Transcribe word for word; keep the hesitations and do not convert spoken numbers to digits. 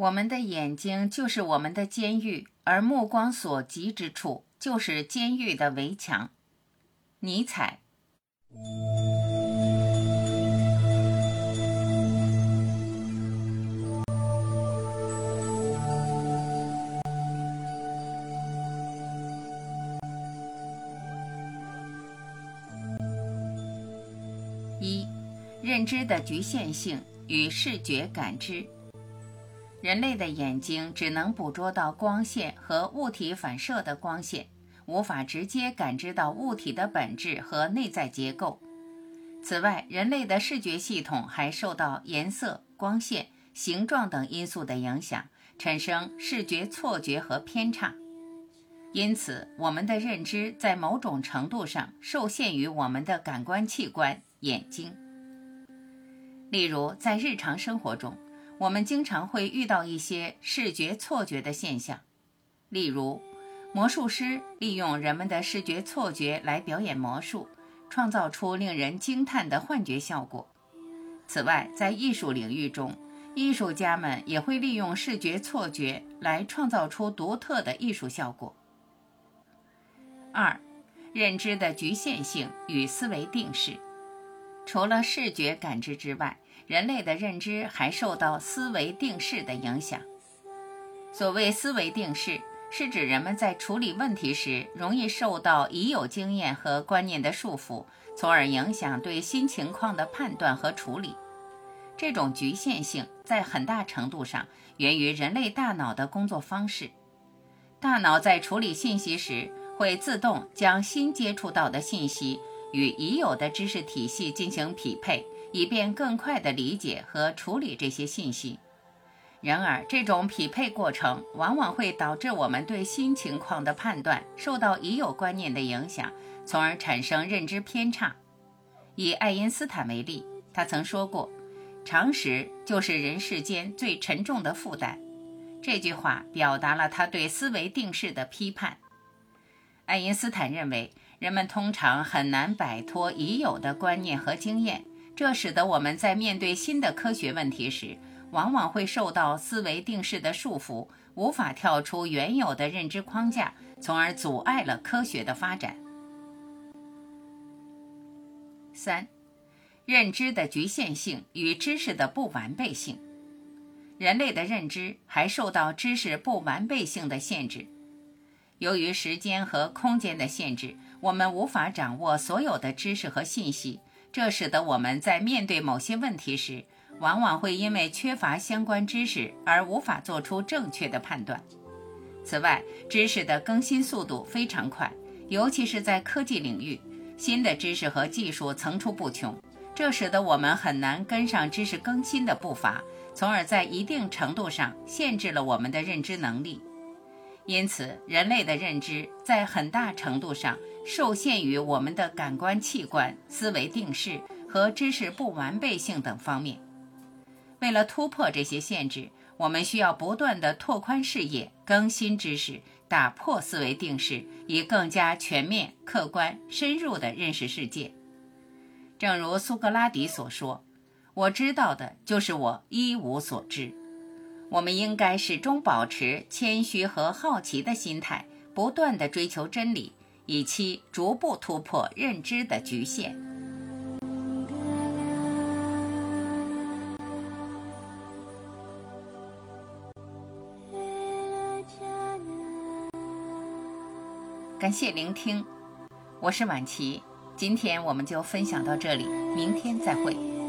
我们的眼睛就是我们的监狱，而目光所及之处就是监狱的围墙。尼采。一、认知的局限性与视觉感知。人类的眼睛只能捕捉到光线和物体反射的光线，无法直接感知到物体的本质和内在结构。此外，人类的视觉系统还受到颜色、光线、形状等因素的影响，产生视觉错觉和偏差。因此，我们的认知在某种程度上受限于我们的感官器官眼睛。例如，在日常生活中，我们经常会遇到一些视觉错觉的现象。例如，魔术师利用人们的视觉错觉来表演魔术，创造出令人惊叹的幻觉效果。此外，在艺术领域中，艺术家们也会利用视觉错觉来创造出独特的艺术效果。二、认知的局限性与思维定式。除了视觉感知之外，人类的认知还受到思维定式的影响。所谓思维定式，是指人们在处理问题时容易受到已有经验和观念的束缚，从而影响对新情况的判断和处理。这种局限性在很大程度上源于人类大脑的工作方式。大脑在处理信息时，会自动将新接触到的信息与已有的知识体系进行匹配，以便更快地理解和处理这些信息。然而，这种匹配过程往往会导致我们对新情况的判断受到已有观念的影响，从而产生认知偏差。以爱因斯坦为例，他曾说过，常识就是人世间最沉重的负担。这句话表达了他对思维定式的批判。爱因斯坦认为，人们通常很难摆脱已有的观念和经验，这使得我们在面对新的科学问题时，往往会受到思维定式的束缚，无法跳出原有的认知框架，从而阻碍了科学的发展。三、认知的局限性与知识的不完备性。人类的认知还受到知识不完备性的限制。由于时间和空间的限制，我们无法掌握所有的知识和信息，这使得我们在面对某些问题时，往往会因为缺乏相关知识而无法做出正确的判断。此外，知识的更新速度非常快，尤其是在科技领域，新的知识和技术层出不穷，这使得我们很难跟上知识更新的步伐，从而在一定程度上限制了我们的认知能力。因此，人类的认知在很大程度上受限于我们的感官器官、思维定式和知识不完备性等方面。为了突破这些限制，我们需要不断地拓宽视野，更新知识，打破思维定式，以更加全面、客观、深入地认识世界。正如苏格拉底所说，我知道的就是我一无所知。我们应该始终保持谦虚和好奇的心态，不断地追求真理，以期逐步突破认知的局限。感谢聆听，我是婉琪，今天我们就分享到这里，明天再会。